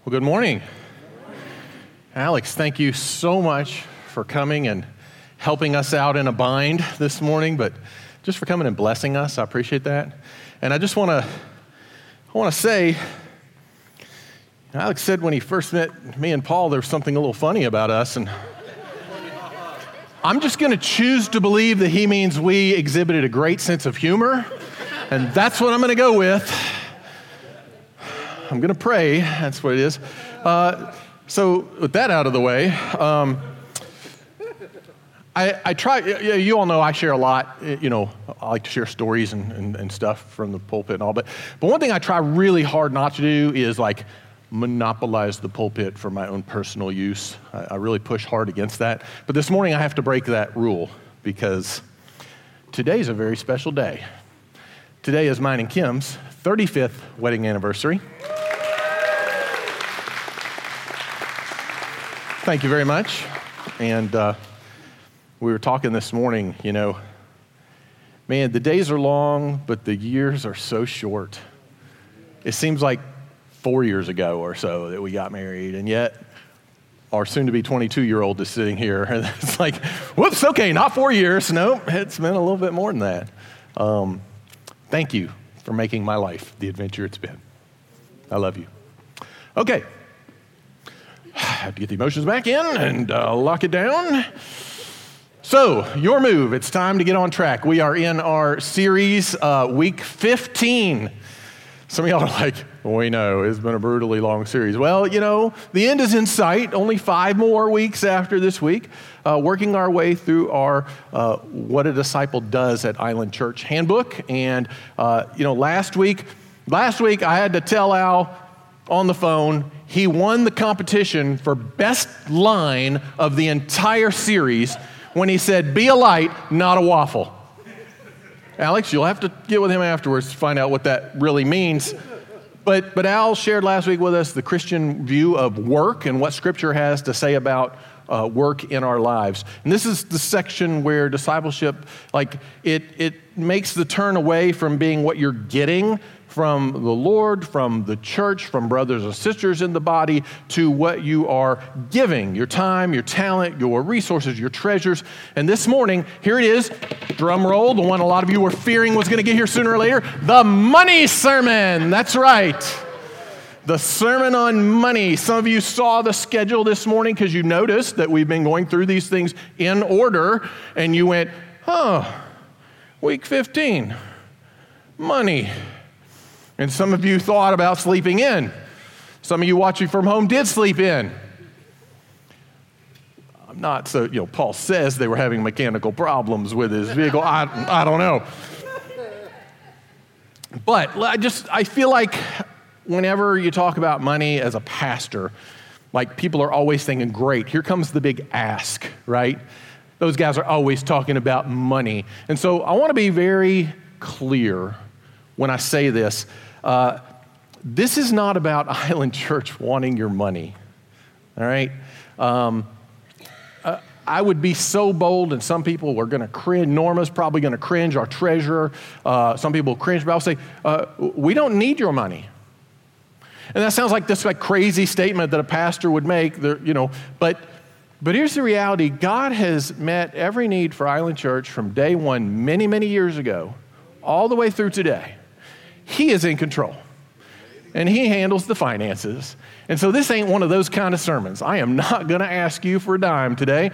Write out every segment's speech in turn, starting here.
Well, good morning. Alex, thank you so much for coming and helping us out in a bind this morning, but just for coming and blessing us. I appreciate that. And I just want to say, Alex said when he first met me and Paul, there was something a little funny about us, and I'm just going to choose to believe that he means we exhibited a great sense of humor, and that's what I'm going to go with. I'm going to pray. That's what it is. So with that out of the way, I try, you all know I share a lot, I like to share stories and stuff from the pulpit and all, but one thing I try really hard not to do is like monopolize the pulpit for my own personal use. I really push hard against that. But this morning I have to break that rule because today's a very special day. Today is mine and Kim's 35th wedding anniversary. Thank you very much. And we were talking this morning, man, the days are long, but the years are so short. It seems like 4 years ago or so that we got married, and yet our soon-to-be 22-year-old is sitting here, and it's like, whoops, okay, not 4 years. No, it's been a little bit more than that. Thank you for making my life the adventure it's been. I love you. Okay. I have to get the emotions back in and lock it down. So, your move. It's time to get on track. We are in our series, week 15. Some of y'all are like, we know, it's been a brutally long series. Well, the end is in sight. Only 5 more weeks after this week. Working our way through our What a Disciple Does at Island Church handbook. And, last week I had to tell Al on the phone, he won the competition for best line of the entire series when he said, "Be a light, not a waffle." Alex, you'll have to get with him afterwards to find out what that really means. But Al shared last week with us the Christian view of work and what Scripture has to say about work in our lives. And this is the section where discipleship, it makes the turn away from being what you're getting from the Lord, from the church, from brothers and sisters in the body, to what you are giving, your time, your talent, your resources, your treasures. And this morning, here it is, drum roll, the one a lot of you were fearing was going to get here sooner or later, the money sermon. That's right. The sermon on money. Some of you saw the schedule this morning because you noticed that we've been going through these things in order, and you went, week 15, money. And some of you thought about sleeping in. Some of you watching from home did sleep in. I'm not so, Paul says they were having mechanical problems with his vehicle. I don't know. But I feel like whenever you talk about money as a pastor, people are always thinking, great, here comes the big ask, right? Those guys are always talking about money. And so I want to be very clear when I say this. This is not about Island Church wanting your money, all right? I would be so bold, and some people were going to cringe. Norma's probably going to cringe, our treasurer. Some people cringe, but I'll say, we don't need your money. And that sounds like this crazy statement that a pastor would make, but here's the reality. God has met every need for Island Church from day one, many, many years ago, all the way through today. He is in control, and he handles the finances. And so this ain't one of those kind of sermons. I am not going to ask you for a dime today.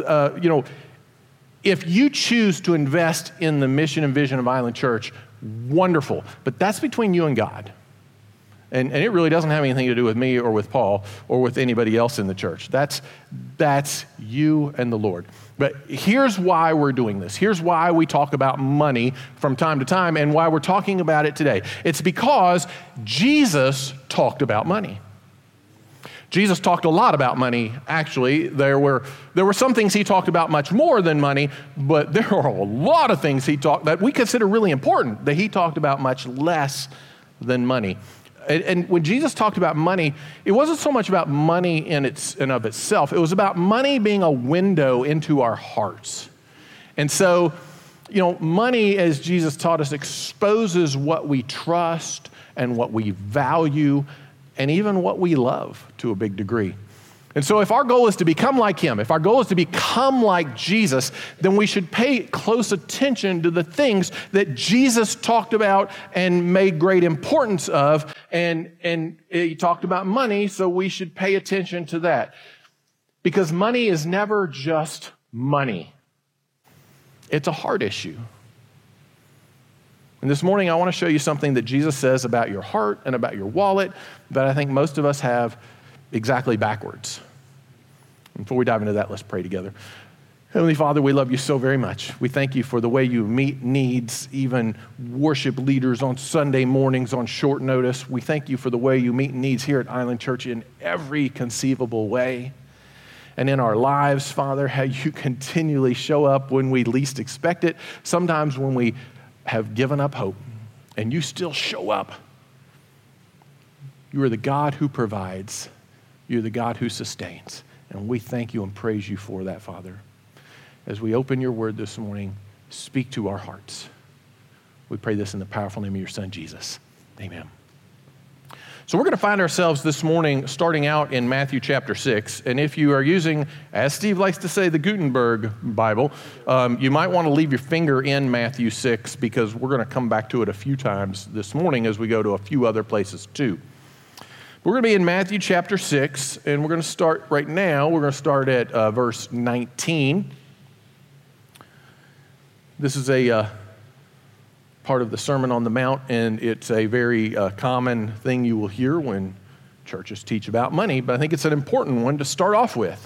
If you choose to invest in the mission and vision of Island Church, wonderful. But that's between you and God. And it really doesn't have anything to do with me or with Paul or with anybody else in the church. That's you and the Lord. But here's why we're doing this. Here's why we talk about money from time to time and why we're talking about it today. It's because Jesus talked about money. Jesus talked a lot about money, actually. There were some things he talked about much more than money, but there are a lot of things he talked that we consider really important that he talked about much less than money. And when Jesus talked about money, it wasn't so much about money in and of itself. It was about money being a window into our hearts. And so, money, as Jesus taught us, exposes what we trust and what we value and even what we love to a big degree. And so if our goal is to become like him, if our goal is to become like Jesus, then we should pay close attention to the things that Jesus talked about and made great importance of. And he talked about money, so we should pay attention to that. Because money is never just money. It's a heart issue. And this morning I want to show you something that Jesus says about your heart and about your wallet that I think most of us have exactly backwards. Before we dive into that, let's pray together. Heavenly Father, we love you so very much. We thank you for the way you meet needs, even worship leaders on Sunday mornings on short notice. We thank you for the way you meet needs here at Island Church in every conceivable way. And in our lives, Father, how you continually show up when we least expect it, sometimes when we have given up hope, and you still show up. You are the God who provides. You're the God who sustains. And we thank you and praise you for that, Father. As we open your word this morning, speak to our hearts. We pray this in the powerful name of your Son, Jesus. Amen. So we're going to find ourselves this morning starting out in Matthew chapter 6. And if you are using, as Steve likes to say, the Gutenberg Bible, you might want to leave your finger in Matthew 6 because we're going to come back to it a few times this morning as we go to a few other places too. We're going to be in Matthew chapter 6, and we're going to start right now. We're going to start at verse 19. This is a part of the Sermon on the Mount, and it's a very common thing you will hear when churches teach about money, but I think it's an important one to start off with.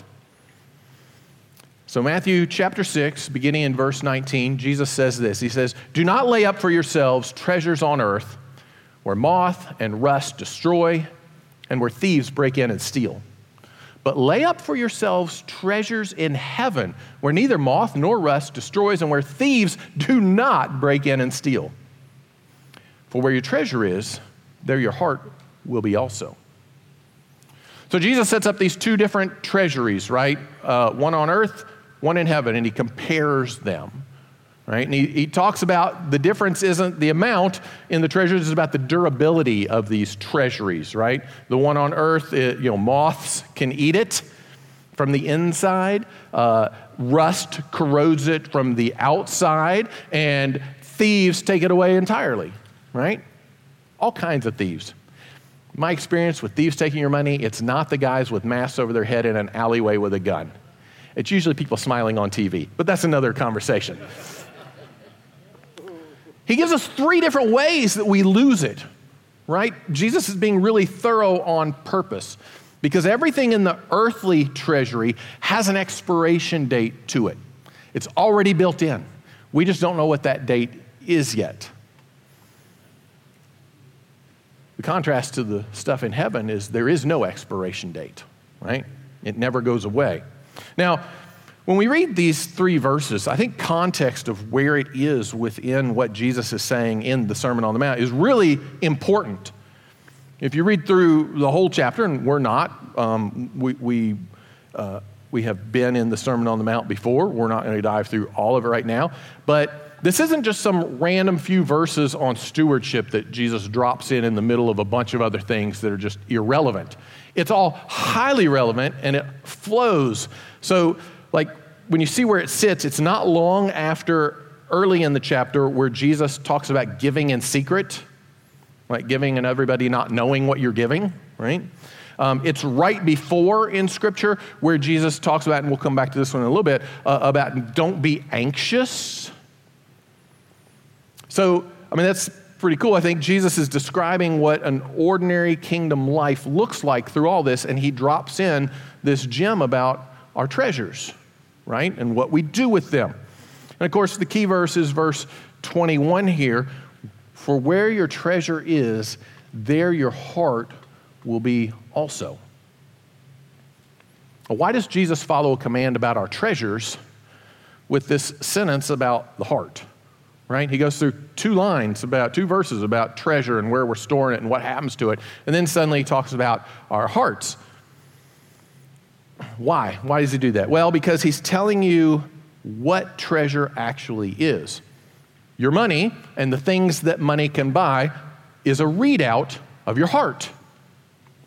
So Matthew chapter 6, beginning in verse 19, Jesus says this. He says, "Do not lay up for yourselves treasures on earth, where moth and rust destroy, and where thieves break in and steal. But lay up for yourselves treasures in heaven, where neither moth nor rust destroys, and where thieves do not break in and steal. For where your treasure is, there your heart will be also." So Jesus sets up these two different treasuries, right? One on earth, one in heaven, and he compares them. Right? And he talks about the difference isn't the amount in the treasures, it's about the durability of these treasuries, right? The one on earth, moths can eat it from the inside, rust corrodes it from the outside, and thieves take it away entirely, right? All kinds of thieves. My experience with thieves taking your money, it's not the guys with masks over their head in an alleyway with a gun. It's usually people smiling on TV, but that's another conversation. He gives us three different ways that we lose it, right? Jesus is being really thorough on purpose because everything in the earthly treasury has an expiration date to it. It's already built in. We just don't know what that date is yet. The contrast to the stuff in heaven is there is no expiration date, right? It never goes away. Now, when we read these three verses, I think context of where it is within what Jesus is saying in the Sermon on the Mount is really important. If you read through the whole chapter, and we're not, we have been in the Sermon on the Mount before. We're not going to dive through all of it right now. But this isn't just some random few verses on stewardship that Jesus drops in the middle of a bunch of other things that are just irrelevant. It's all highly relevant, and it flows. So, like when you see where it sits, it's not long after early in the chapter where Jesus talks about giving in secret, like giving and everybody not knowing what you're giving, right? It's right before in Scripture where Jesus talks about, and we'll come back to this one in a little bit, about don't be anxious. So, that's pretty cool. I think Jesus is describing what an ordinary kingdom life looks like through all this, and he drops in this gem about our treasures, right? And what we do with them. And of course, the key verse is verse 21 here. For where your treasure is, there your heart will be also. Why does Jesus follow a command about our treasures with this sentence about the heart, right? He goes through two verses about treasure and where we're storing it and what happens to it. And then suddenly he talks about our hearts. Why? Why does he do that? Well, because he's telling you what treasure actually is. Your money and the things that money can buy is a readout of your heart.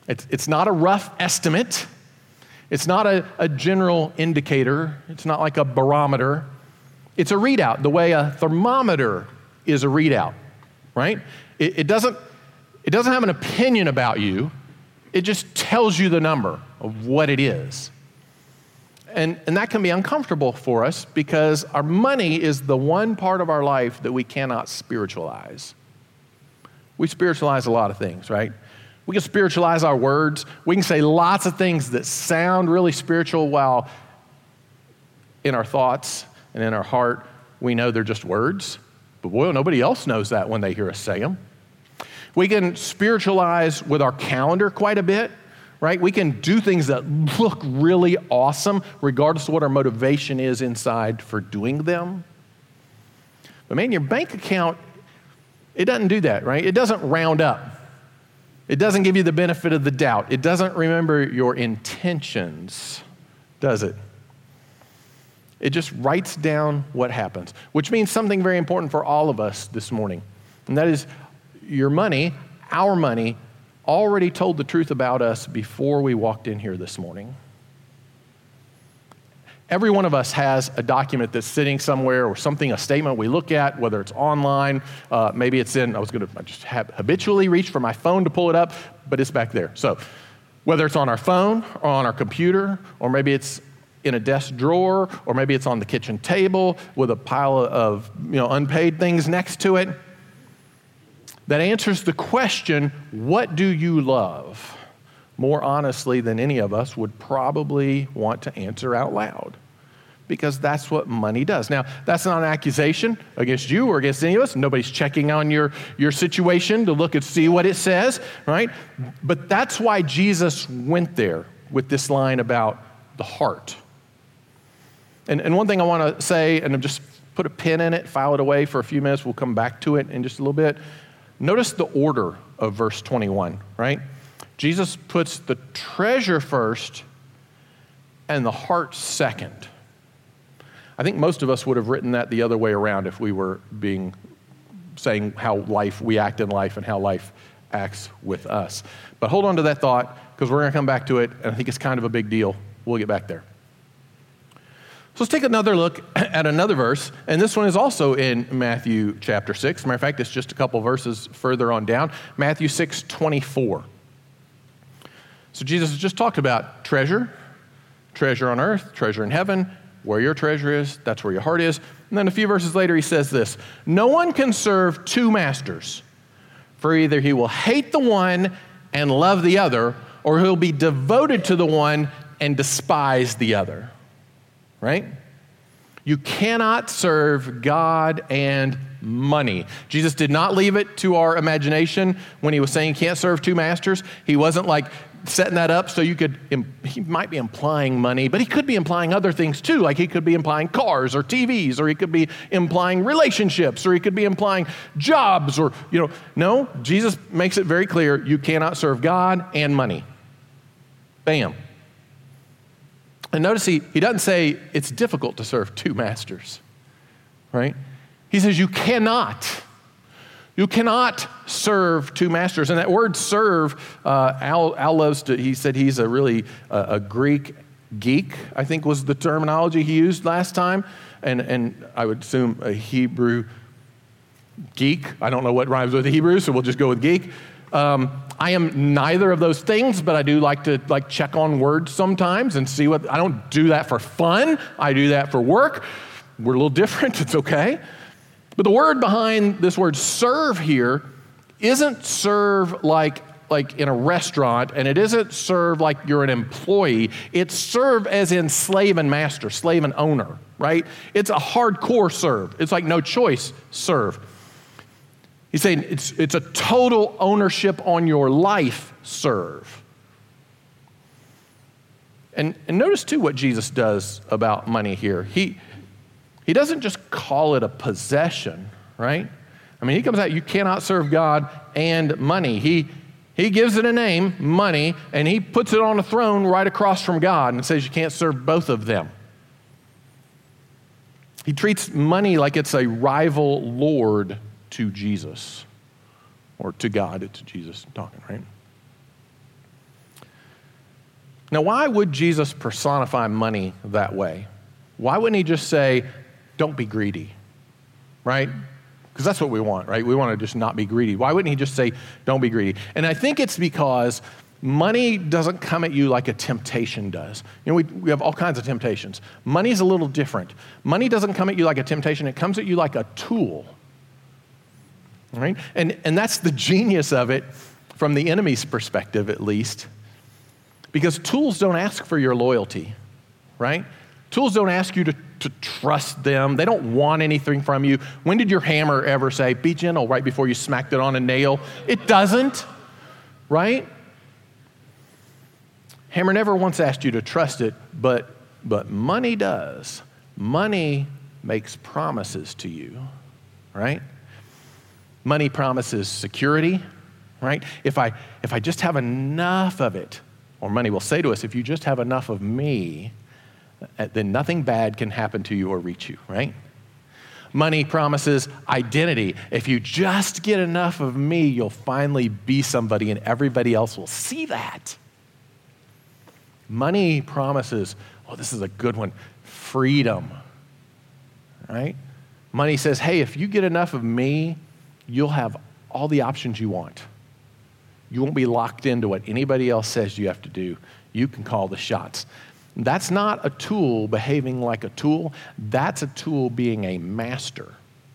It's not a rough estimate. It's not a general indicator. It's not like a barometer. It's a readout, the way a thermometer is a readout, right? It doesn't have an opinion about you. It just tells you the number of what it is. And that can be uncomfortable for us because our money is the one part of our life that we cannot spiritualize. We spiritualize a lot of things, right? We can spiritualize our words. We can say lots of things that sound really spiritual while in our thoughts and in our heart, we know they're just words. But boy, nobody else knows that when they hear us say them. We can spiritualize with our calendar quite a bit, right? We can do things that look really awesome regardless of what our motivation is inside for doing them. But man, your bank account, it doesn't do that, right? It doesn't round up. It doesn't give you the benefit of the doubt. It doesn't remember your intentions, does it? It just writes down what happens, which means something very important for all of us this morning. And that is your money, our money, already told the truth about us before we walked in here this morning. Every one of us has a document that's sitting somewhere or something, a statement we look at, whether it's online, maybe it's in, I just habitually reach for my phone to pull it up, but it's back there. So whether it's on our phone or on our computer, or maybe it's in a desk drawer, or maybe it's on the kitchen table with a pile of unpaid things next to it, that answers the question, what do you love? More honestly than any of us would probably want to answer out loud, because that's what money does. Now, that's not an accusation against you or against any of us. Nobody's checking on your situation to look and see what it says, right? But that's why Jesus went there with this line about the heart. And one thing I want to say, and just put a pin in it, file it away for a few minutes. We'll come back to it in just a little bit. Notice the order of verse 21, right? Jesus puts the treasure first and the heart second. I think most of us would have written that the other way around if we were saying how we act in life and how life acts with us. But hold on to that thought, because we're going to come back to it, and I think it's kind of a big deal. We'll get back there. So let's take another look at another verse, and this one is also in Matthew chapter 6. Matter of fact, it's just a couple verses further on down. Matthew 6:24. So Jesus has just talked about treasure on earth, treasure in heaven. Where your treasure is, that's where your heart is. And then a few verses later, he says this: no one can serve two masters, for either he will hate the one and love the other, or he'll be devoted to the one and despise the other. Right? You cannot serve God and money. Jesus did not leave it to our imagination when he was saying you can't serve two masters. He wasn't like setting that up so he might be implying money, but he could be implying other things too. Like he could be implying cars or TVs, or he could be implying relationships, or he could be implying jobs, or, no, Jesus makes it very clear you cannot serve God and money. Bam. And notice he doesn't say it's difficult to serve two masters, right? He says you cannot serve two masters. And that word serve, Al loves to, he said he's a Greek geek, I think was the terminology he used last time. And I would assume a Hebrew geek. I don't know what rhymes with Hebrew, so we'll just go with geek. I am neither of those things, but I do like to check on words sometimes and see I don't do that for fun. I do that for work. We're a little different. It's okay. But the word behind this word serve here isn't serve like in a restaurant, and it isn't serve like you're an employee. It's serve as in slave and master, slave and owner, right? It's a hardcore serve. It's like no choice serve. He's saying it's a total ownership on your life serve. And notice too what Jesus does about money here. He doesn't just call it a possession, right? I mean, he comes out, you cannot serve God and money. He gives it a name, money, and he puts it on a throne right across from God and says you can't serve both of them. He treats money like it's a rival lord to Jesus, or to God, to Jesus I'm talking, right? Now, why would Jesus personify money that way? Why wouldn't he just say, don't be greedy, right? Because that's what we want, right? We want to just not be greedy. Why wouldn't he just say, don't be greedy? And I think it's because money doesn't come at you like a temptation does. You know, we have all kinds of temptations. Money's a little different. Money doesn't come at you like a temptation. It comes at you like a tool, right? And that's the genius of it from the enemy's perspective, at least. Because tools don't ask for your loyalty, right? Tools don't ask you to trust them. They don't want anything from you. When did your hammer ever say, be gentle, right before you smacked it on a nail? It doesn't, right? Hammer never once asked you to trust it, but money does. Money makes promises to you, right? Money promises security, right? If I just have enough of it, or money will say to us, if you just have enough of me, then nothing bad can happen to you or reach you, right? Money promises identity. If you just get enough of me, you'll finally be somebody and everybody else will see that. Money promises, oh, this is a good one, freedom, right? Money says, hey, if you get enough of me, you'll have all the options you want. You won't be locked into what anybody else says you have to do. You can call the shots. That's not a tool behaving like a tool. That's a tool being a master.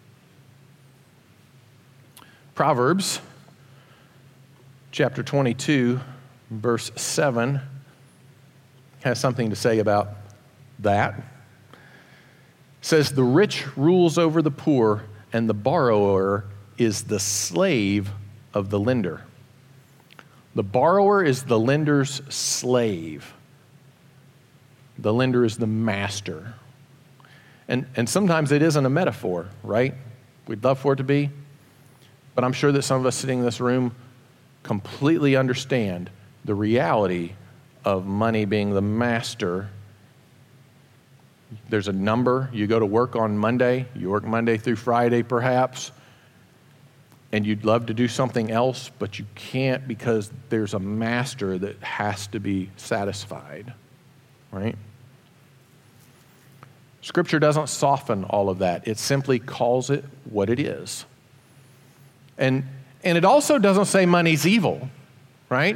Proverbs chapter 22, verse 7 has something to say about that. It says, the rich rules over the poor, and the borrower is the slave of the lender. The borrower is the lender's slave. The lender is the master. And sometimes it isn't a metaphor, right? We'd love for it to be. But I'm sure that some of us sitting in this room completely understand the reality of money being the master. There's a number. You go to work on Monday. You work Monday through Friday, perhaps. And you'd love to do something else, but you can't because there's a master that has to be satisfied, right? Scripture doesn't soften all of that. It simply calls it what it is. And it also doesn't say money's evil, right?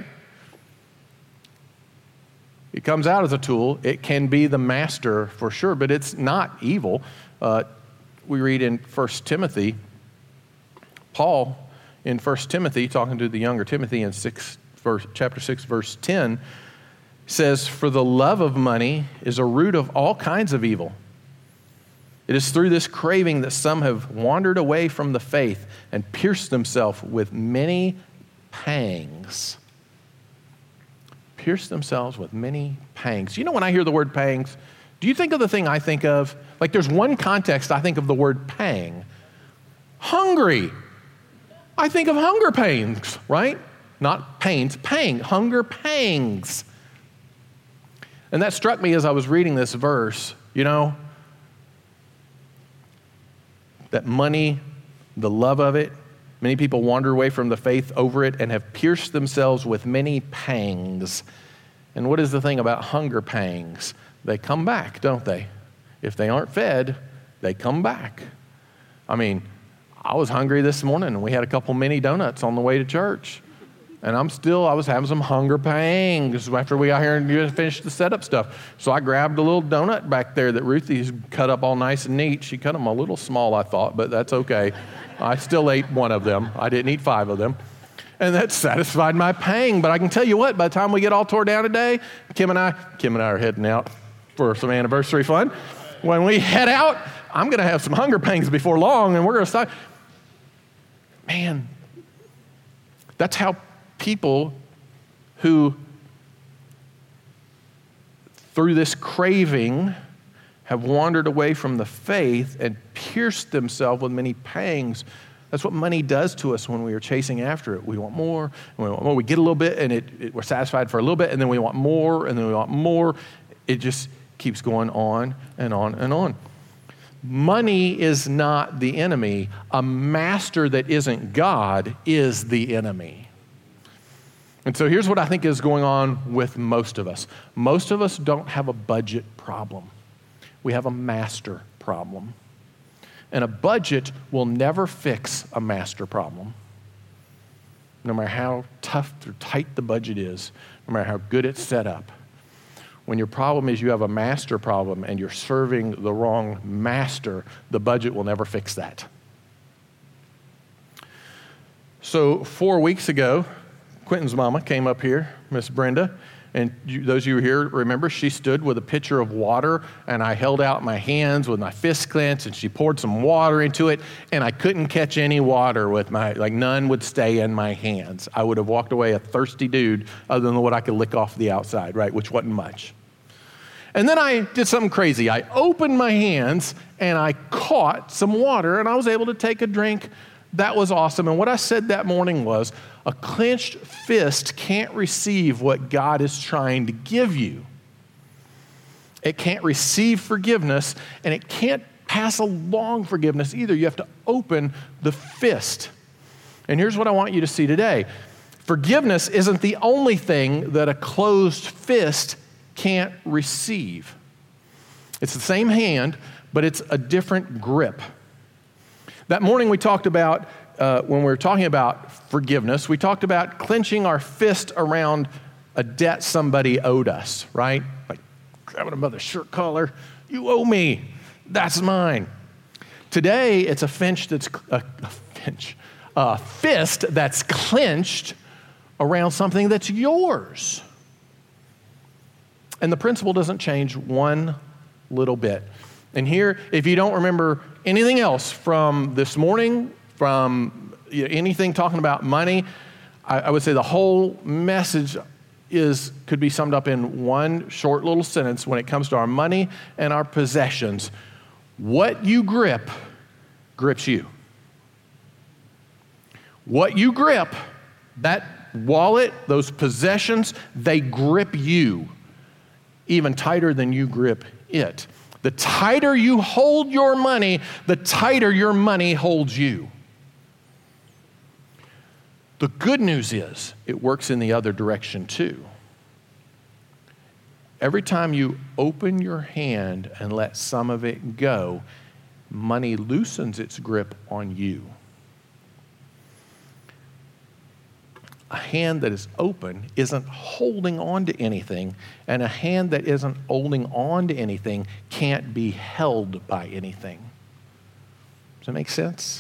It comes out as a tool. It can be the master for sure, but it's not evil. We read in 1 Timothy, Paul in 1 Timothy, talking to the younger Timothy in chapter 6, verse 10, says, for the love of money is a root of all kinds of evil. It is through this craving that some have wandered away from the faith and pierced themselves with many pangs. Pierced themselves with many pangs. You know, when I hear the word pangs, do you think of the thing I think of? Like, there's one context I think of the word pang. Hungry. I think of hunger pains, right? Not pains, pang, hunger pangs. And that struck me as I was reading this verse, you know, that money, the love of it, many people wander away from the faith over it and have pierced themselves with many pangs. And what is the thing about hunger pangs? They come back, don't they? If they aren't fed, they come back. I mean, I was hungry this morning and we had a couple mini donuts on the way to church. And I was having some hunger pangs after we got here and finished the setup stuff. So I grabbed a little donut back there that Ruthie's cut up all nice and neat. She cut them a little small, I thought, but that's okay. I still ate one of them. I didn't eat 5 of them. And that satisfied my pang. But I can tell you what, by the time we get all tore down today, Kim and I are heading out for some anniversary fun. When we head out, I'm going to have some hunger pangs before long, and we're going to start. Man, that's how people who, through this craving, have wandered away from the faith and pierced themselves with many pangs. That's what money does to us when we are chasing after it. We want more, and we want more. We get a little bit, and we're satisfied for a little bit, and then we want more, and then we want more. It just keeps going on and on and on. Money is not the enemy. A master that isn't God is the enemy. And so here's what I think is going on with most of us. Most of us don't have a budget problem. We have a master problem. And a budget will never fix a master problem. No matter how tough or tight the budget is, no matter how good it's set up. When your problem is you have a master problem and you're serving the wrong master, the budget will never fix that. So 4 weeks ago, Quentin's mama came up here, Miss Brenda, and those of you here remember she stood with a pitcher of water, and I held out my hands with my fist clenched, and she poured some water into it, and I couldn't catch any water with none would stay in my hands. I would have walked away a thirsty dude other than what I could lick off the outside, right, which wasn't much. And then I did something crazy. I opened my hands, and I caught some water, and I was able to take a drink. That was awesome. And what I said that morning was, a clenched fist can't receive what God is trying to give you. It can't receive forgiveness, and it can't pass along forgiveness either. You have to open the fist. And here's what I want you to see today. Forgiveness isn't the only thing that a closed fist can't receive. It's the same hand, but it's a different grip. That morning we talked about, when we were talking about forgiveness, we talked about clenching our fist around a debt somebody owed us, right? Like grabbing a mother's shirt collar, you owe me, that's mine. Today it's a fist that's clenched around something that's yours. And the principle doesn't change one little bit. And here, if you don't remember anything else from this morning, from anything talking about money, I would say the whole message could be summed up in one short little sentence when it comes to our money and our possessions. What you grip grips you. What you grip, that wallet, those possessions, they grip you even tighter than you grip it. The tighter you hold your money, the tighter your money holds you. The good news is it works in the other direction too. Every time you open your hand and let some of it go, money loosens its grip on you. A hand that is open isn't holding on to anything, and a hand that isn't holding on to anything can't be held by anything. Does that make sense?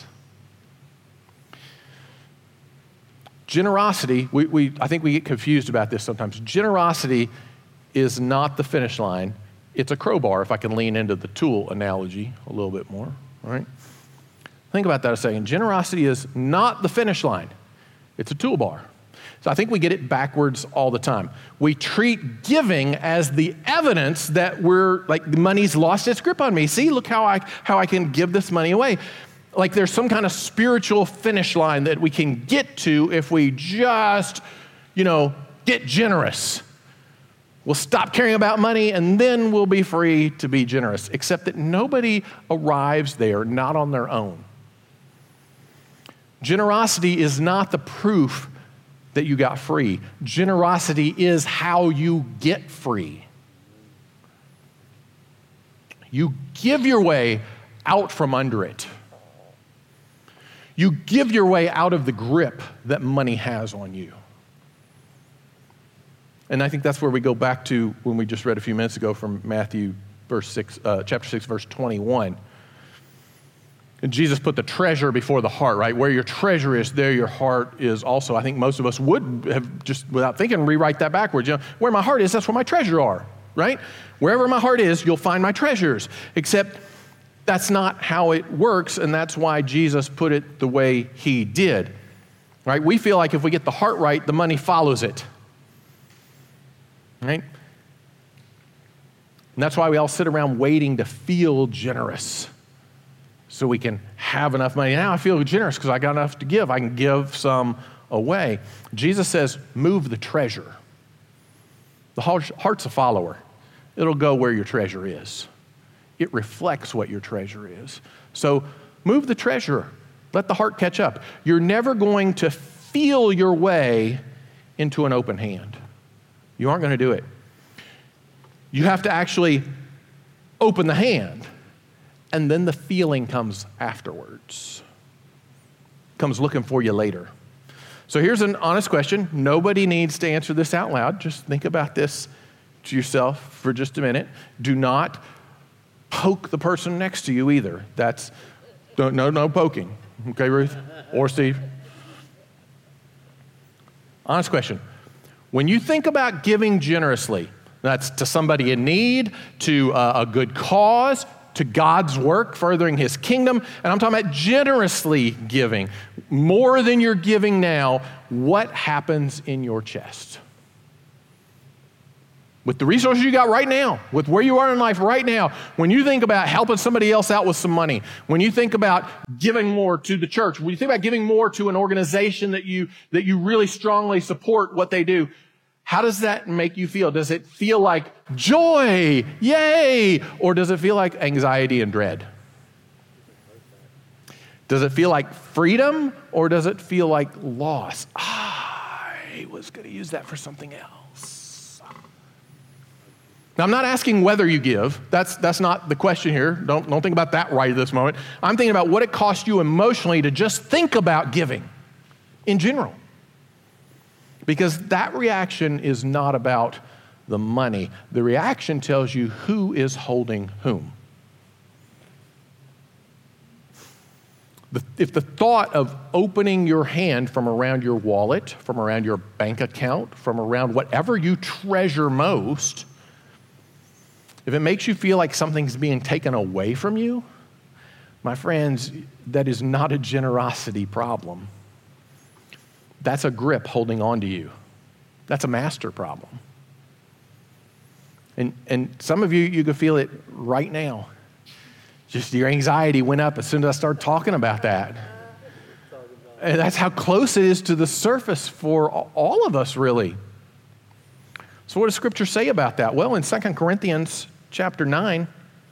Generosity, I think we get confused about this sometimes. Generosity is not the finish line. It's a crowbar, if I can lean into the tool analogy a little bit more, right? Think about that a second. Generosity is not the finish line. It's a toolbar. So I think we get it backwards all the time. We treat giving as the evidence that we're like, the money's lost its grip on me. See, look how I can give this money away. Like there's some kind of spiritual finish line that we can get to if we just, get generous. We'll stop caring about money and then we'll be free to be generous. Except that nobody arrives there, not on their own. Generosity is not the proof that you got free. Generosity is how you get free. You give your way out from under it. You give your way out of the grip that money has on you. And I think that's where we go back to when we just read a few minutes ago from Matthew chapter 6, verse 21. And Jesus put the treasure before the heart, right? Where your treasure is, there your heart is also. I think most of us would have just, without thinking, rewrite that backwards. Where my heart is, that's where my treasure are, right? Wherever my heart is, you'll find my treasures. Except that's not how it works, and that's why Jesus put it the way he did, right? We feel like if we get the heart right, the money follows it, right? And that's why we all sit around waiting to feel generous. So we can have enough money. Now I feel generous because I got enough to give. I can give some away. Jesus says, move the treasure. The heart's a follower. It'll go where your treasure is. It reflects what your treasure is. So move the treasure. Let the heart catch up. You're never going to feel your way into an open hand. You aren't going to do it. You have to actually open the hand, and then the feeling comes afterwards. Comes looking for you later. So here's an honest question. Nobody needs to answer this out loud. Just think about this to yourself for just a minute. Do not poke the person next to you either. No poking. Okay, Ruth? Or Steve? Honest question. When you think about giving generously, that's to somebody in need, to a good cause, to God's work, furthering his kingdom, and I'm talking about generously giving, more than you're giving now, what happens in your chest? With the resources you got right now, with where you are in life right now, when you think about helping somebody else out with some money, when you think about giving more to the church, when you think about giving more to an organization that you really strongly support what they do, how does that make you feel? Does it feel like joy, yay, or does it feel like anxiety and dread? Does it feel like freedom, or does it feel like loss? I was going to use that for something else. Now, I'm not asking whether you give. That's not the question here. Don't think about that right at this moment. I'm thinking about what it costs you emotionally to just think about giving in general. Because that reaction is not about the money. The reaction tells you who is holding whom. If the thought of opening your hand from around your wallet, from around your bank account, from around whatever you treasure most, if it makes you feel like something's being taken away from you, my friends, that is not a generosity problem. That's a grip holding on to you. That's a master problem. And some of you can feel it right now. Just your anxiety went up as soon as I started talking about that. And that's how close it is to the surface for all of us, really. So what does Scripture say about that? Well, in 2 Corinthians chapter 9,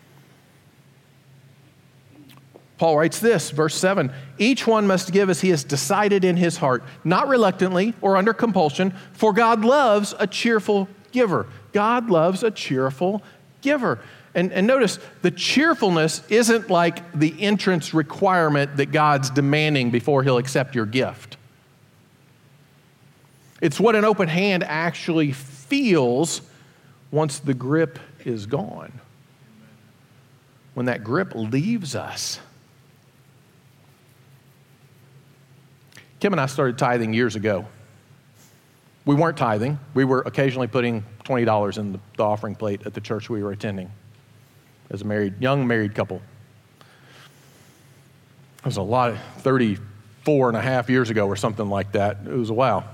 Paul writes this, verse 7, each one must give as he has decided in his heart, not reluctantly or under compulsion, for God loves a cheerful giver. God loves a cheerful giver. And notice, the cheerfulness isn't like the entrance requirement that God's demanding before he'll accept your gift. It's what an open hand actually feels once the grip is gone. When that grip leaves us. Kim and I started tithing years ago. We weren't tithing. We were occasionally putting $20 in the offering plate at the church we were attending as a young married couple. It was a lot, 34 and a half years ago or something like that. It was a while.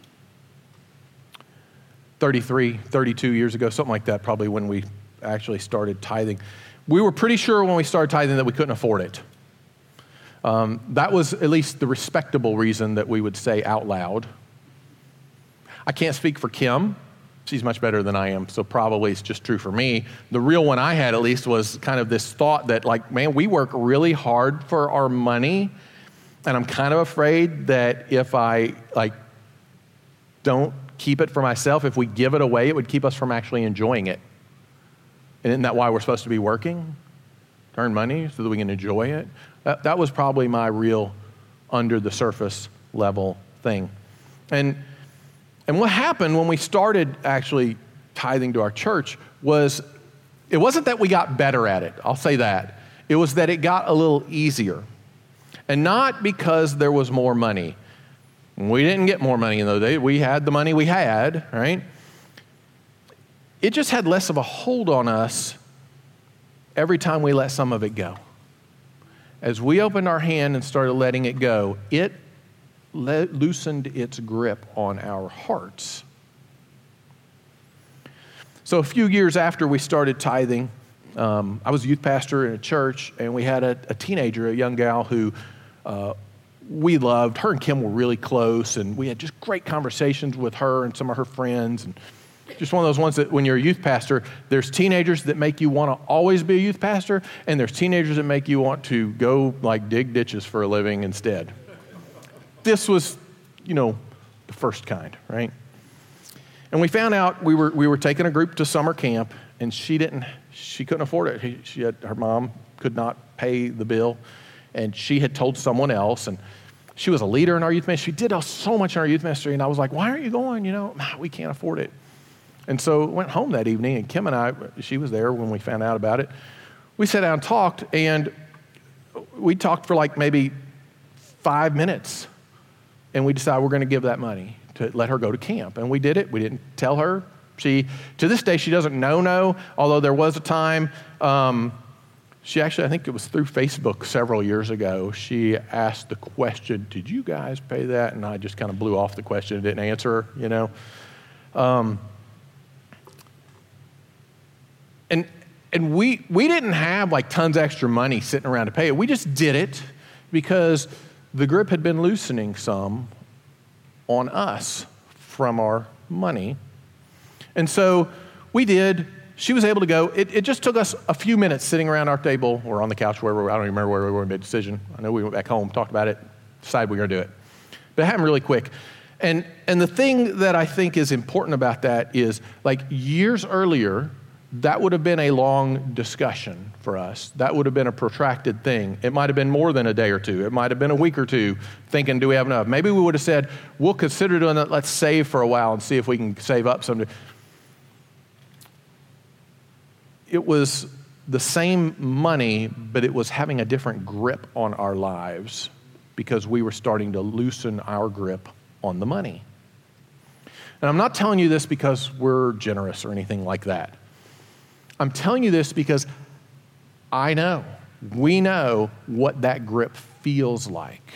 33, 32 years ago, something like that, probably when we actually started tithing. We were pretty sure when we started tithing that we couldn't afford it. That was at least the respectable reason that we would say out loud. I can't speak for Kim. She's much better than I am, so probably it's just true for me. The real one I had, at least, was kind of this thought that, like, man, we work really hard for our money, and I'm kind of afraid that if I, don't keep it for myself, if we give it away, it would keep us from actually enjoying it. And isn't that why we're supposed to be working? To earn money so that we can enjoy it? That was probably my real under-the-surface level thing. And what happened when we started actually tithing to our church was, it wasn't that we got better at it, I'll say that. It was that it got a little easier. And not because there was more money. We didn't get more money in those days. We had the money we had, right? It just had less of a hold on us every time we let some of it go. As we opened our hand and started letting it go, it loosened its grip on our hearts. So a few years after we started tithing, I was a youth pastor in a church, and we had a teenager, a young gal who we loved. Her and Kim were really close, and we had just great conversations with her and some of her friends. And just one of those ones that when you're a youth pastor, there's teenagers that make you want to always be a youth pastor, and there's teenagers that make you want to go dig ditches for a living instead. This was, the first kind, right? And we found out we were taking a group to summer camp, and she couldn't afford it. Her mom could not pay the bill, and she had told someone else, and she was a leader in our youth ministry. She did so much in our youth ministry, and I was like, why aren't you going? We can't afford it. And so went home that evening, and Kim and I, she was there when we found out about it. We sat down and talked, and we talked for like maybe 5 minutes, and we decided we're going to give that money to let her go to camp. And we did it. We didn't tell her. To this day, she doesn't know, although there was a time, she actually, I think it was through Facebook several years ago, she asked the question, did you guys pay that? And I just kind of blew off the question and didn't answer her, And we didn't have like tons of extra money sitting around to pay it. We just did it because the grip had been loosening some on us from our money. And so we did. She was able to go. It just took us a few minutes sitting around our table or on the couch, wherever. I don't even remember where we were, made a decision. I know we went back home, talked about it, decided we were going to do it. But it happened really quick. And the thing that I think is important about that is, like, years earlier, that would have been a long discussion for us. That would have been a protracted thing. It might have been more than a day or two. It might have been a week or two thinking, do we have enough? Maybe we would have said, we'll consider doing that. Let's save for a while and see if we can save up some. It was the same money, but it was having a different grip on our lives because we were starting to loosen our grip on the money. And I'm not telling you this because we're generous or anything like that. I'm telling you this because we know what that grip feels like.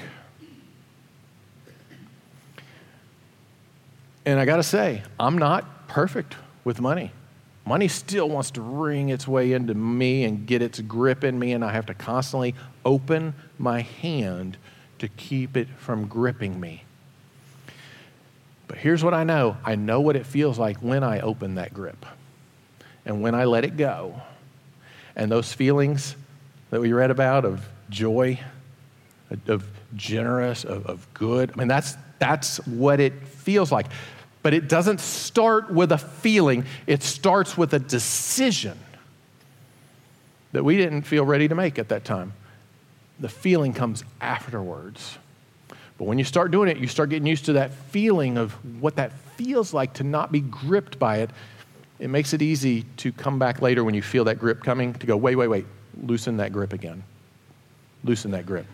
And I got to say, I'm not perfect with money. Money still wants to wring its way into me and get its grip in me, and I have to constantly open my hand to keep it from gripping me. But here's what I know. I know what it feels like when I open that grip. And when I let it go, and those feelings that we read about of joy, of generous, of good, I mean, that's what it feels like. But it doesn't start with a feeling. It starts with a decision that we didn't feel ready to make at that time. The feeling comes afterwards. But when you start doing it, you start getting used to that feeling of what that feels like to not be gripped by it. It makes it easy to come back later when you feel that grip coming to go, wait, loosen that grip again. Loosen that grip.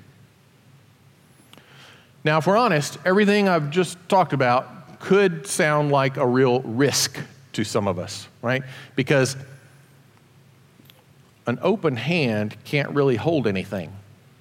Now, if we're honest, everything I've just talked about could sound like a real risk to some of us, right? Because an open hand can't really hold anything.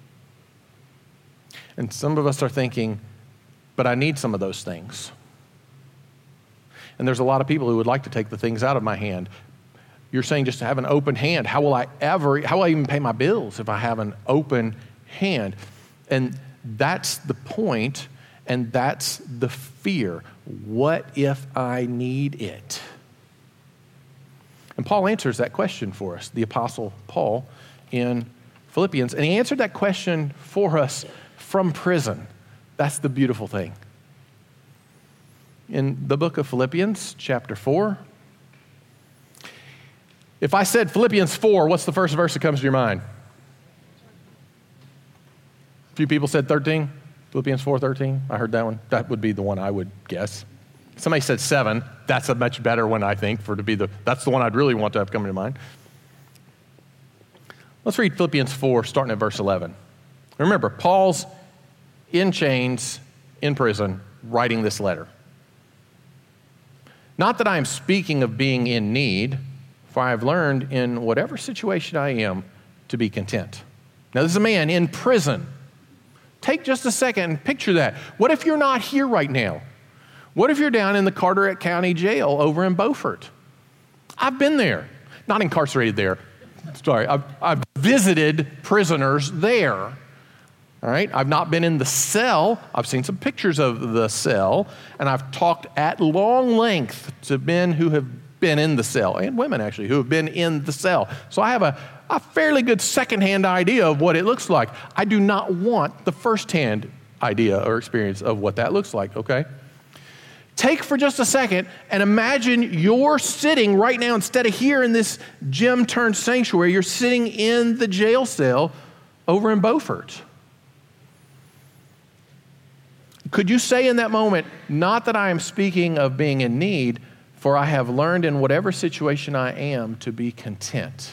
And some of us are thinking, but I need some of those things. And there's a lot of people who would like to take the things out of my hand. You're saying just to have an open hand. How will I even pay my bills if I have an open hand? And that's the point, and that's the fear. What if I need it? And Paul answers that question for us, the Apostle Paul in Philippians. And he answered that question for us from prison. That's the beautiful thing. In the book of Philippians, chapter 4. If I said Philippians 4, what's the first verse that comes to your mind? A few people said 13. Philippians 4:13. I heard that one. That would be the one I would guess. Somebody said 7. That's a much better one, I think, that's the one I'd really want to have come to mind. Let's read Philippians 4, starting at verse 11. Remember, Paul's in chains, in prison, writing this letter. Not that I am speaking of being in need, for I have learned in whatever situation I am to be content. Now, this is a man in prison. Take just a second and picture that. What if you're not here right now? What if you're down in the Carteret County Jail over in Beaufort? I've been there. Not incarcerated there. Sorry, I've visited prisoners there. All right, I've not been in the cell. I've seen some pictures of the cell, and I've talked at long length to men who have been in the cell, and women actually, who have been in the cell. So I have a fairly good secondhand idea of what it looks like. I do not want the firsthand idea or experience of what that looks like, okay? Take for just a second and imagine you're sitting right now, instead of here in this gym turned sanctuary, you're sitting in the jail cell over in Beaufort. Could you say in that moment, not that I am speaking of being in need, for I have learned in whatever situation I am to be content?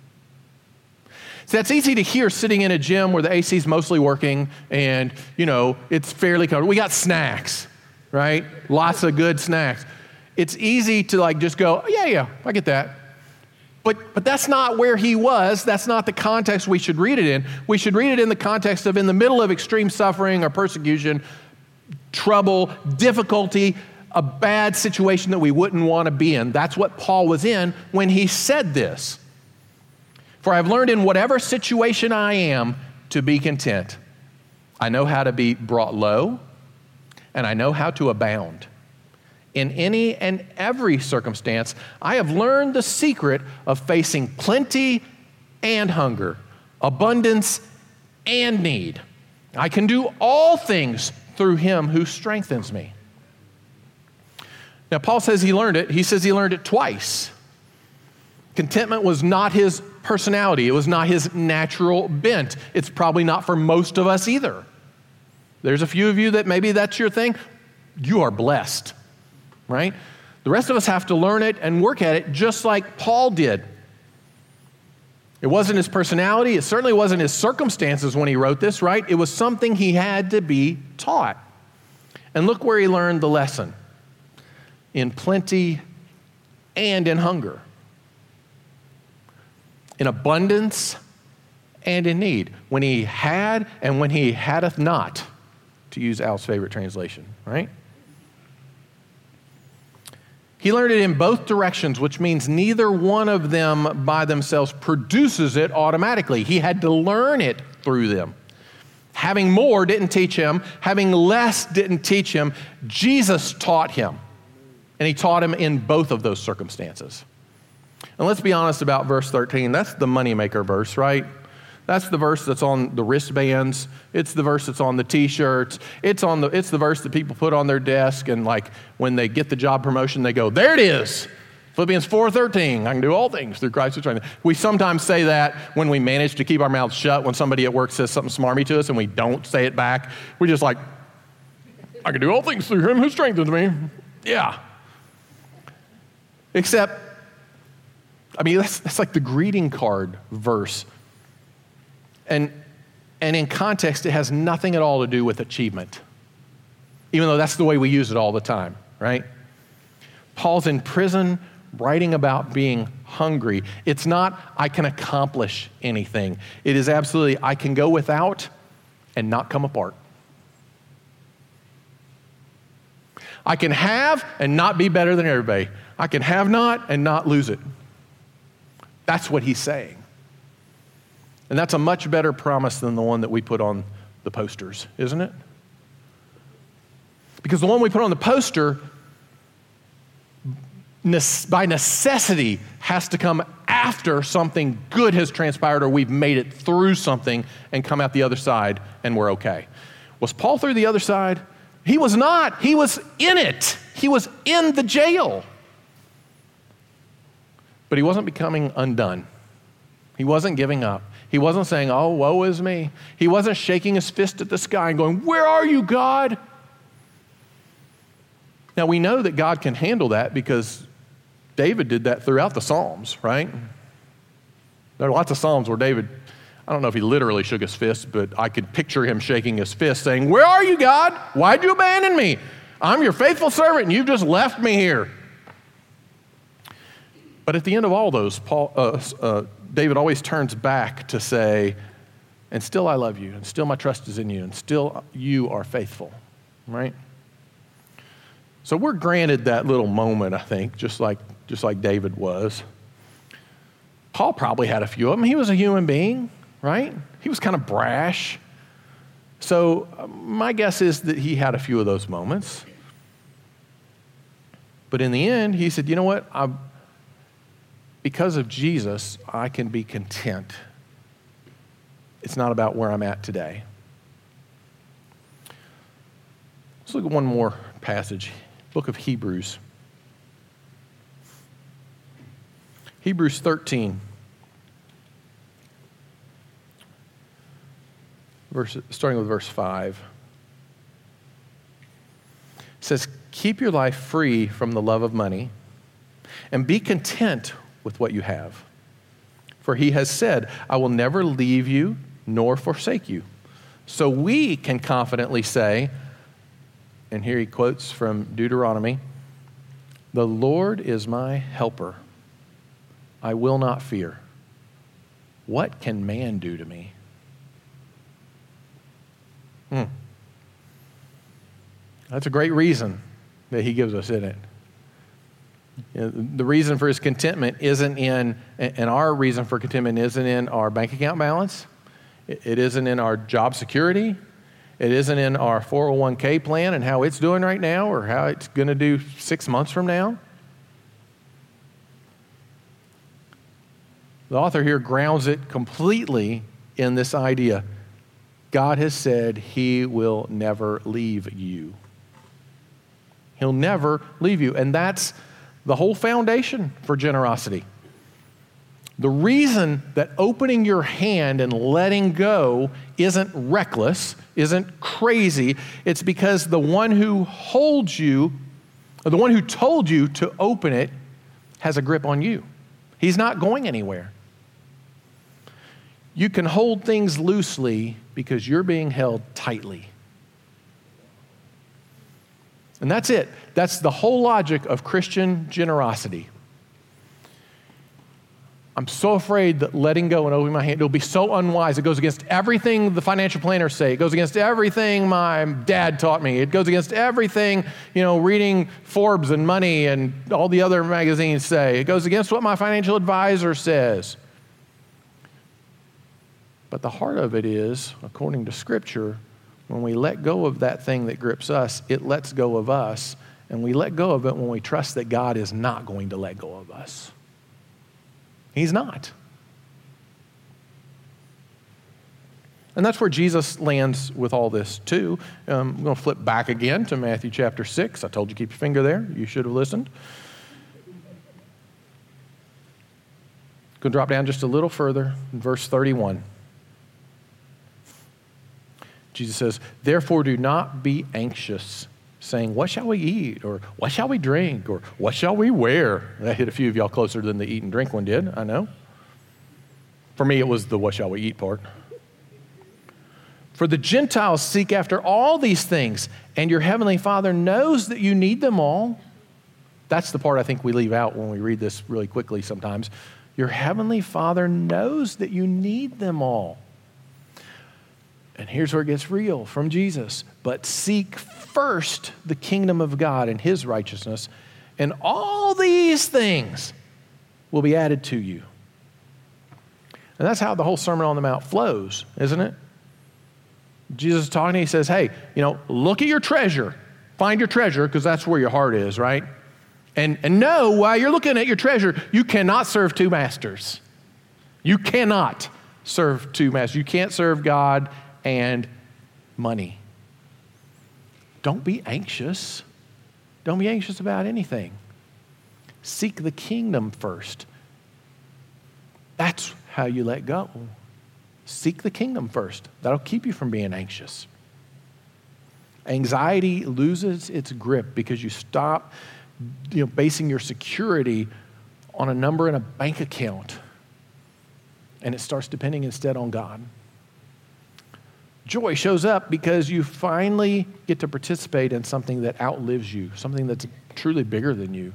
So that's easy to hear sitting in a gym where the AC is mostly working and, it's fairly covered. We got snacks, right? Lots of good snacks. It's easy to just go, yeah, I get that. But that's not where he was. That's not the context we should read it in. We should read it in the context of in the middle of extreme suffering or persecution, trouble, difficulty, a bad situation that we wouldn't want to be in. That's what Paul was in when he said this. For I've learned in whatever situation I am to be content. I know how to be brought low, and I know how to abound. In any and every circumstance, I have learned the secret of facing plenty and hunger, abundance and need. I can do all things through him who strengthens me. Now, Paul says he learned it. He says he learned it twice. Contentment was not his personality. It was not his natural bent. It's probably not for most of us either. There's a few of you that maybe that's your thing. You are blessed, right? The rest of us have to learn it and work at it just like Paul did. It wasn't his personality. It certainly wasn't his circumstances when he wrote this, right? It was something he had to be taught. And look where he learned the lesson. In plenty and in hunger. In abundance and in need. When he had and when he hadeth not, to use Al's favorite translation, right? He learned it in both directions, which means neither one of them by themselves produces it automatically. He had to learn it through them. Having more didn't teach him. Having less didn't teach him. Jesus taught him. And he taught him in both of those circumstances. And let's be honest about verse 13. That's the moneymaker verse, right? That's the verse that's on the wristbands. It's the verse that's on the T-shirts. It's the verse that people put on their desk, and when they get the job promotion, they go, there it is. Philippians 4:13. I can do all things through Christ who strengthens me. We sometimes say that when we manage to keep our mouths shut when somebody at work says something smarmy to us and we don't say it back. We're just like, I can do all things through him who strengthens me. Yeah. Except, that's like the greeting card verse. And in context, it has nothing at all to do with achievement, even though that's the way we use it all the time, right? Paul's in prison writing about being hungry. It's not, I can accomplish anything. It is absolutely, I can go without and not come apart. I can have and not be better than everybody. I can have not and not lose it. That's what he's saying. And that's a much better promise than the one that we put on the posters, isn't it? Because the one we put on the poster, by necessity, has to come after something good has transpired or we've made it through something and come out the other side and we're okay. Was Paul through the other side? He was not. He was in it. He was in the jail. But he wasn't becoming undone. He wasn't giving up. He wasn't saying, oh, woe is me. He wasn't shaking his fist at the sky and going, where are you, God? Now, we know that God can handle that because David did that throughout the Psalms, right? There are lots of Psalms where David, I don't know if he literally shook his fist, but I could picture him shaking his fist saying, where are you, God? Why'd you abandon me? I'm your faithful servant and you've just left me here. But at the end of all those, David always turns back to say, and still I love you, and still my trust is in you, and still you are faithful, right? So we're granted that little moment, I think, just like David was. Paul probably had a few of them. He was a human being, right? He was kind of brash. So my guess is that he had a few of those moments. But in the end, he said, you know what? Because of Jesus, I can be content. It's not about where I'm at today. Let's look at one more passage. Book of Hebrews. Hebrews 13. Starting with verse 5. It says, keep your life free from the love of money and be content with what you have. For he has said, I will never leave you nor forsake you. So we can confidently say, and here he quotes from Deuteronomy, the Lord is my helper. I will not fear. What can man do to me? That's a great reason that he gives us, isn't it? You know, the reason for his contentment isn't in, and our reason for contentment isn't in our bank account balance. It isn't in our job security. It isn't in our 401k plan and how it's doing right now or how it's going to do 6 months from now. The author here grounds it completely in this idea. God has said he will never leave you. He'll never leave you. And that's the whole foundation for generosity. The reason that opening your hand and letting go isn't reckless, isn't crazy, it's because the one who holds you, or the one who told you to open it, has a grip on you. He's not going anywhere. You can hold things loosely because you're being held tightly. And that's it. That's the whole logic of Christian generosity. I'm so afraid that letting go and opening my hand, it'll be so unwise. It goes against everything the financial planners say. It goes against everything my dad taught me. It goes against everything, reading Forbes and Money and all the other magazines say. It goes against what my financial advisor says. But the heart of it is, according to Scripture, when we let go of that thing that grips us, it lets go of us. And we let go of it when we trust that God is not going to let go of us. He's not. And that's where Jesus lands with all this too. I'm going to flip back again to Matthew chapter 6. I told you keep your finger there. You should have listened. Going to drop down just a little further in verse 31. Jesus says, therefore do not be anxious, saying, what shall we eat? Or what shall we drink? Or what shall we wear? That hit a few of y'all closer than the eat and drink one did, I know. For me, it was the what shall we eat part. For the Gentiles seek after all these things, and your heavenly Father knows that you need them all. That's the part I think we leave out when we read this really quickly sometimes. Your heavenly Father knows that you need them all. And here's where it gets real from Jesus. But seek first the kingdom of God and his righteousness, and all these things will be added to you. And that's how the whole Sermon on the Mount flows, isn't it? Jesus is talking, he says, hey, look at your treasure. Find your treasure, because that's where your heart is, right? And know while you're looking at your treasure, you cannot serve two masters. You cannot serve two masters. You can't serve God and money. Don't be anxious. Don't be anxious about anything. Seek the kingdom first. That's how you let go. Seek the kingdom first. That'll keep you from being anxious. Anxiety loses its grip because you stop basing your security on a number in a bank account, and it starts depending instead on God. Joy shows up because you finally get to participate in something that outlives you, something that's truly bigger than you.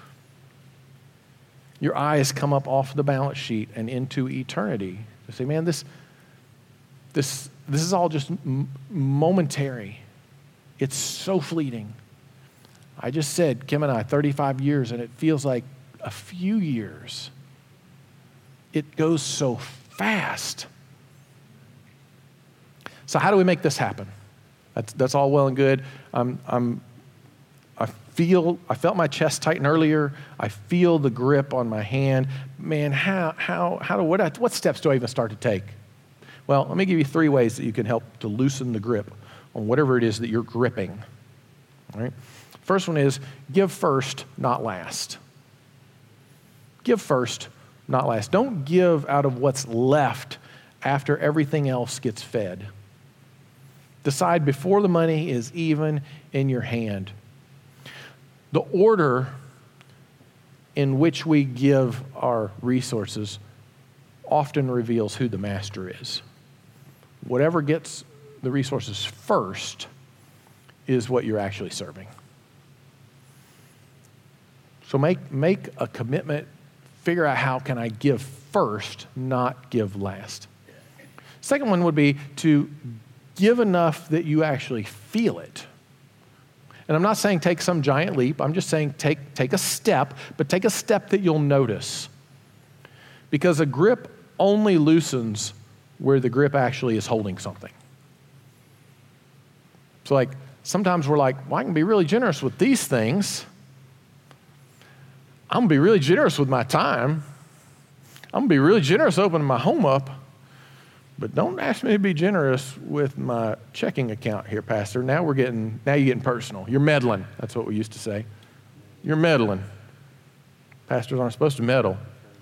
Your eyes come up off the balance sheet and into eternity. You say, man, this is all just momentary. It's so fleeting. I just said, Kim and I, 35 years, and it feels like a few years. It goes so fast. So how do we make this happen? That's all well and good. I felt my chest tighten earlier. I feel the grip on my hand. Man, what steps do I even start to take? Well, let me give you 3 ways that you can help to loosen the grip on whatever it is that you're gripping. All right? First one is give first, not last. Give first, not last. Don't give out of what's left after everything else gets fed. Decide before the money is even in your hand. The order in which we give our resources often reveals who the master is. Whatever gets the resources first is what you're actually serving. So make a commitment. Figure out how can I give first, not give last. Second one would be to give enough that you actually feel it. And I'm not saying take some giant leap. I'm just saying take a step, but take a step that you'll notice. Because a grip only loosens where the grip actually is holding something. So like sometimes we're like, well, I can be really generous with these things. I'm going to be really generous with my time. I'm going to be really generous opening my home up. But don't ask me to be generous with my checking account here, Pastor. Now you're getting personal. You're meddling. That's what we used to say. You're meddling. Pastors aren't supposed to meddle.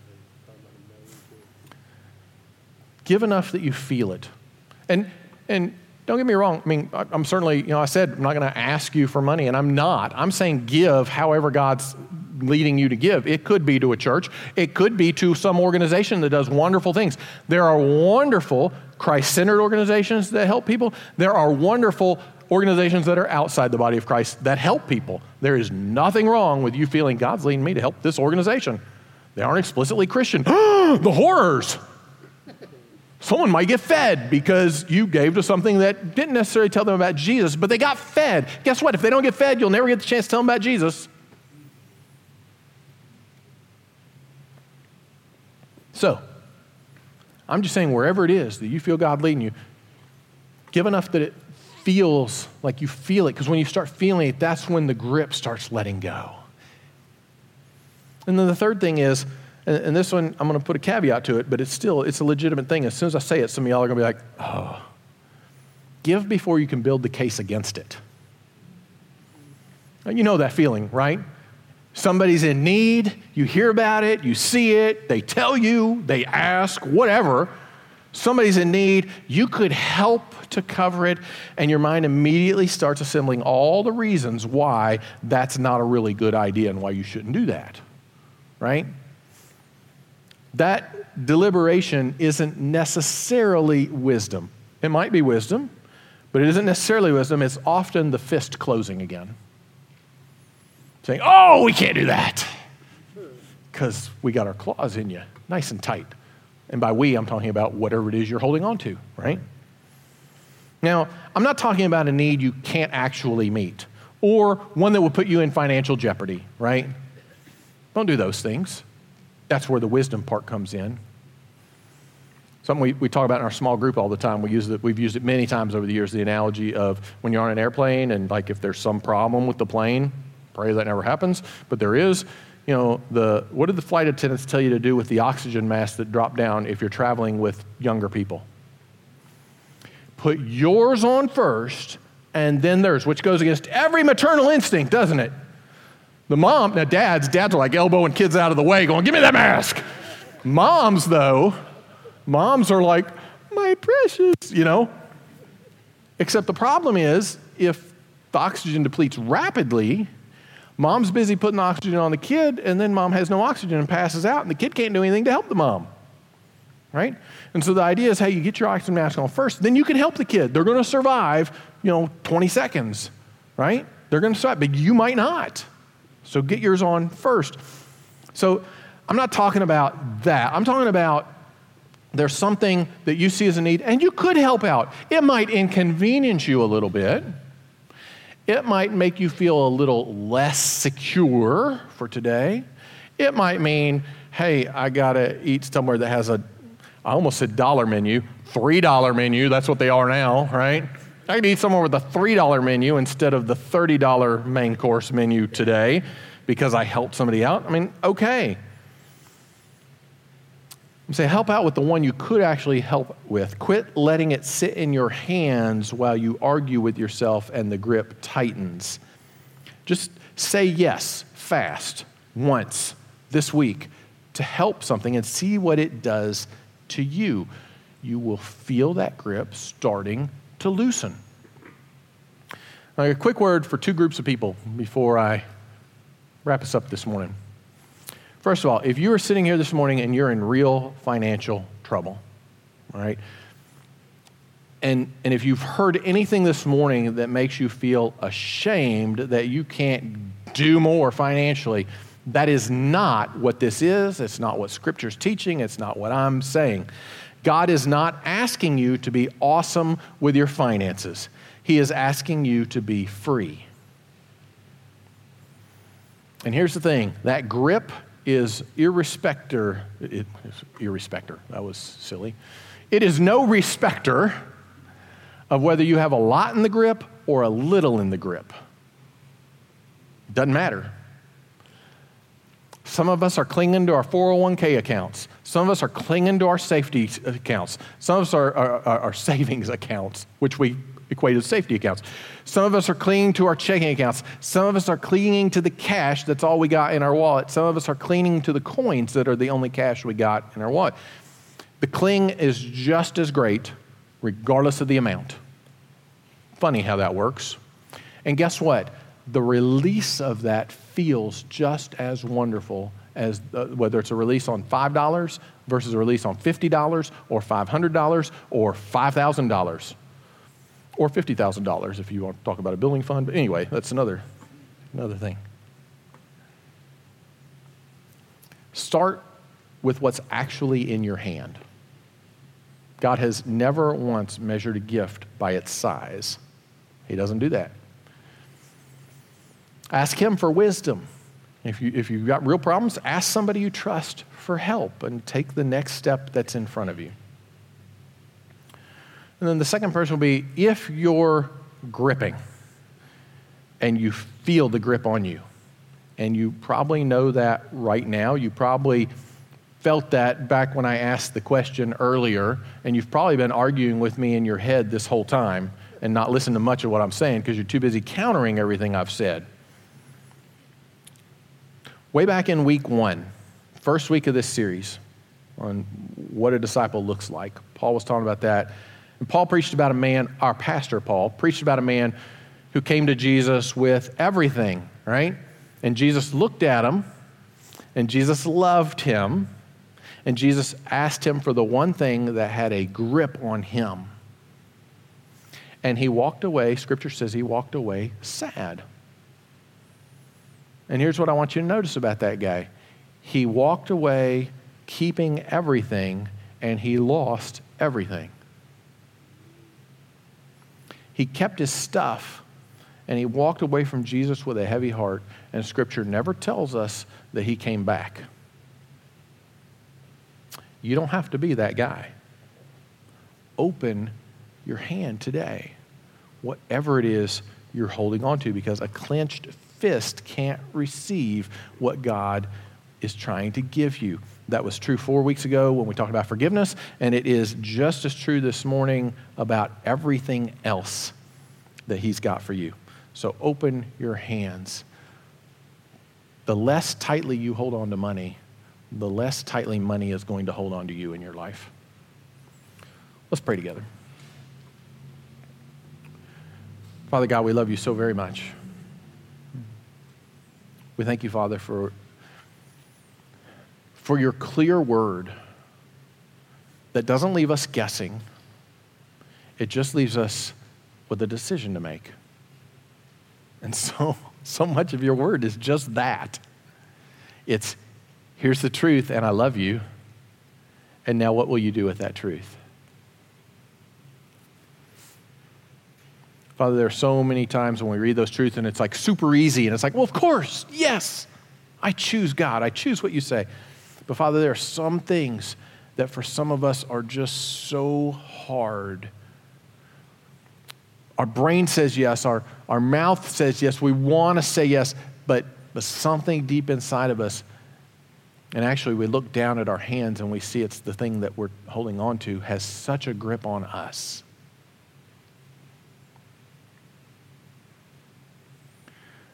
Give enough that you feel it. And don't get me wrong. I mean, I'm certainly, I said I'm not going to ask you for money, and I'm not. I'm saying give however God's leading you to give. It could be to a church. It could be to some organization that does wonderful things. There are wonderful Christ-centered organizations that help people. There are wonderful organizations that are outside the body of Christ that help people. There is nothing wrong with you feeling God's leading me to help this organization. They aren't explicitly Christian. The horrors! Someone might get fed because you gave to something that didn't necessarily tell them about Jesus, but they got fed. Guess what? If they don't get fed, you'll never get the chance to tell them about Jesus. So, I'm just saying wherever it is that you feel God leading you, give enough that it feels like you feel it, because when you start feeling it, that's when the grip starts letting go. And then the third thing is, and this one, I'm going to put a caveat to it, but it's a legitimate thing. As soon as I say it, some of y'all are going to be like, oh, give before you can build the case against it. You know that feeling, right? Somebody's in need, you hear about it, you see it, they tell you, they ask, whatever. Somebody's in need, you could help to cover it, and your mind immediately starts assembling all the reasons why that's not a really good idea and why you shouldn't do that, right? That deliberation isn't necessarily wisdom. It might be wisdom, but it isn't necessarily wisdom. It's often the fist closing again. Saying, oh, we can't do that because we got our claws in you, nice and tight. And by we, I'm talking about whatever it is you're holding on to, right? Now, I'm not talking about a need you can't actually meet or one that will put you in financial jeopardy, right? Don't do those things. That's where the wisdom part comes in. Something we talk about in our small group all the time. We've used it many times over the years, the analogy of when you're on an airplane and like if there's some problem with the plane, pray that never happens, but there is, what did the flight attendants tell you to do with the oxygen mask that drop down if you're traveling with younger people? Put yours on first and then theirs, which goes against every maternal instinct, doesn't it? Dads are like elbowing kids out of the way going, give me that mask. Moms are like, my precious, Except the problem is if the oxygen depletes rapidly, mom's busy putting oxygen on the kid, and then mom has no oxygen and passes out, and the kid can't do anything to help the mom, right? And so the idea is, hey, you get your oxygen mask on first, then you can help the kid. They're going to survive, 20 seconds, right? They're going to survive, but you might not. So get yours on first. So I'm not talking about that. I'm talking about there's something that you see as a need, and you could help out. It might inconvenience you a little bit. It might make you feel a little less secure for today. It might mean, hey, I got to eat somewhere that has I almost said dollar menu, $3 menu. That's what they are now, right? I can eat somewhere with a $3 menu instead of the $30 main course menu today because I helped somebody out. I mean, okay. You say, help out with the one you could actually help with. Quit letting it sit in your hands while you argue with yourself and the grip tightens. Just say yes fast once this week to help something and see what it does to you. You will feel that grip starting to loosen. Now, a quick word for two groups of people before I wrap us up this morning. First of all, if you are sitting here this morning and you're in real financial trouble, all right, and if you've heard anything this morning that makes you feel ashamed that you can't do more financially, that is not what this is. It's not what Scripture's teaching. It's not what I'm saying. God is not asking you to be awesome with your finances. He is asking you to be free. And here's the thing, that grip is irrespecter. That was silly. It is no respecter of whether you have a lot in the grip or a little in the grip. Doesn't matter. Some of us are clinging to our 401k accounts. Some of us are clinging to our safety accounts. Some of us are our savings accounts, which we equate as safety accounts. Some of us are clinging to our checking accounts. Some of us are clinging to the cash that's all we got in our wallet. Some of us are clinging to the coins that are the only cash we got in our wallet. The cling is just as great regardless of the amount. Funny how that works. And guess what? The release of that feels just as wonderful as whether it's a release on $5 versus a release on $50 or $500 or $5,000 or $50,000 if you want to talk about a building fund. But anyway, that's another thing. Start with what's actually in your hand. God has never once measured a gift by its size. He doesn't do that. Ask Him for wisdom. If you've got real problems, ask somebody you trust for help and take the next step that's in front of you. And then the second person will be, if you're gripping and you feel the grip on you, and you probably know that right now, you probably felt that back when I asked the question earlier, and you've probably been arguing with me in your head this whole time and not listened to much of what I'm saying because you're too busy countering everything I've said. Way back in week 1, first week of this series on what a disciple looks like, Paul was talking about that. And Paul preached about a man, our pastor Paul, preached about a man who came to Jesus with everything, right? And Jesus looked at him, and Jesus loved him, and Jesus asked him for the one thing that had a grip on him. And he walked away, Scripture says he walked away sad. And here's what I want you to notice about that guy. He walked away keeping everything, and he lost everything. He kept his stuff, and he walked away from Jesus with a heavy heart, and Scripture never tells us that he came back. You don't have to be that guy. Open your hand today, whatever it is you're holding on to, because a clenched fist can't receive what God is trying to give you. That was true 4 weeks ago when we talked about forgiveness, and it is just as true this morning about everything else that He's got for you. So open your hands. The less tightly you hold on to money, the less tightly money is going to hold on to you in your life. Let's pray together. Father God, we love you so very much. We thank you, Father, for your clear word that doesn't leave us guessing. It just leaves us with a decision to make. And so much of your word is just that. It's, here's the truth, and I love you. And now what will you do with that truth? Father, there are so many times when we read those truths and it's like super easy, and it's like, well, of course, yes, I choose God. I choose what you say. But Father, there are some things that for some of us are just so hard. Our brain says yes, our mouth says yes, we want to say yes, but something deep inside of us, and actually we look down at our hands and we see it's the thing that we're holding on to, has such a grip on us.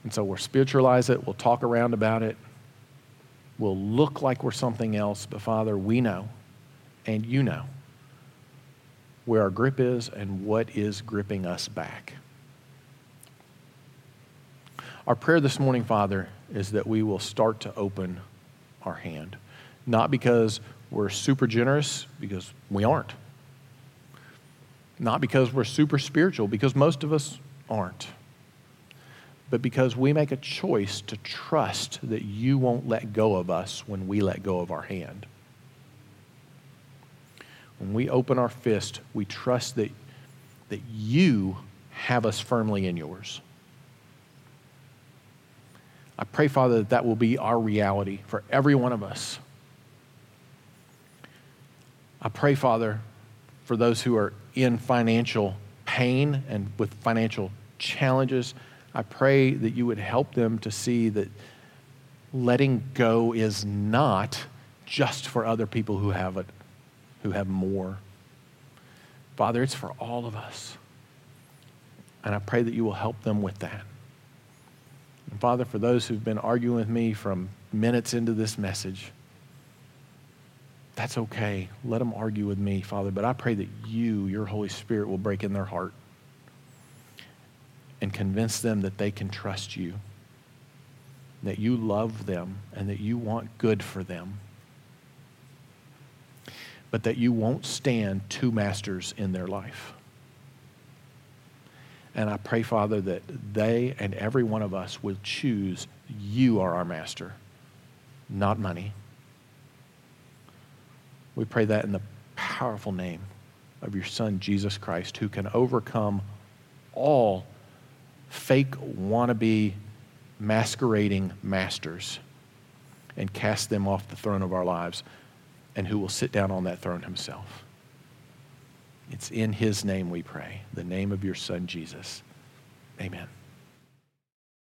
And so we'll spiritualize it. We'll talk around about it. We'll look like we're something else. But Father, we know, and you know, where our grip is and what is gripping us back. Our prayer this morning, Father, is that we will start to open our hand. Not because we're super generous, because we aren't. Not because we're super spiritual, because most of us aren't. But because we make a choice to trust that you won't let go of us when we let go of our hand. When we open our fist, we trust that you have us firmly in yours. I pray, Father, that will be our reality for every one of us. I pray, Father, for those who are in financial pain and with financial challenges, I pray that you would help them to see that letting go is not just for other people who have it, who have more. Father, it's for all of us. And I pray that you will help them with that. And Father, for those who've been arguing with me from minutes into this message, that's okay. Let them argue with me, Father. But I pray that you, your Holy Spirit, will break in their heart and convince them that they can trust you, that you love them, and that you want good for them, but that you won't stand two masters in their life. And I pray, Father, that they and every one of us will choose you are our master, not money. We pray that in the powerful name of your Son, Jesus Christ, who can overcome all fake, wannabe, masquerading masters and cast them off the throne of our lives, and who will sit down on that throne himself. It's in his name we pray, the name of your Son, Jesus. Amen.